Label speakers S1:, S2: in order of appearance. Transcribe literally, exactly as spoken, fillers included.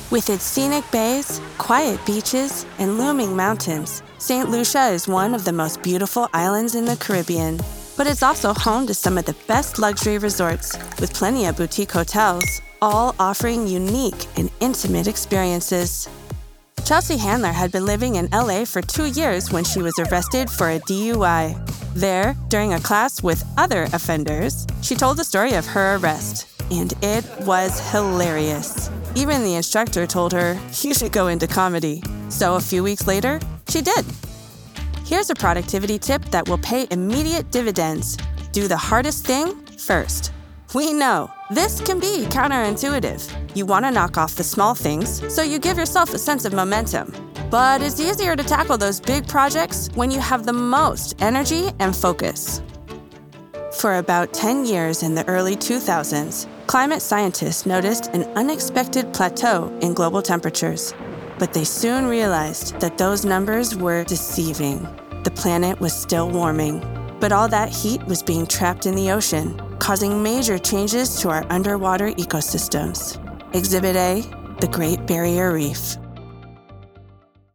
S1: With its scenic bays, quiet beaches, and looming mountains, Saint Lucia is one of the most beautiful islands in the Caribbean. But it's also home to some of the best luxury resorts, with plenty of boutique hotels, all offering unique and intimate experiences. Chelsea Handler had been living in L A for two years when she was arrested for a D U I. There, during a class with other offenders, she told the story of her arrest, and it was hilarious. Even the instructor told her, "You should go into comedy." So a few weeks later, she did. Here's a productivity tip that will pay immediate dividends. Do the hardest thing first. We know this can be counterintuitive. You want to knock off the small things, so you give yourself a sense of momentum. But it's easier to tackle those big projects when you have the most energy and focus. For about ten years in the early two thousands, climate scientists noticed an unexpected plateau in global temperatures. But they soon realized that those numbers were deceiving. The planet was still warming, but all that heat was being trapped in the ocean, causing major changes to our underwater ecosystems. Exhibit A, the Great Barrier Reef.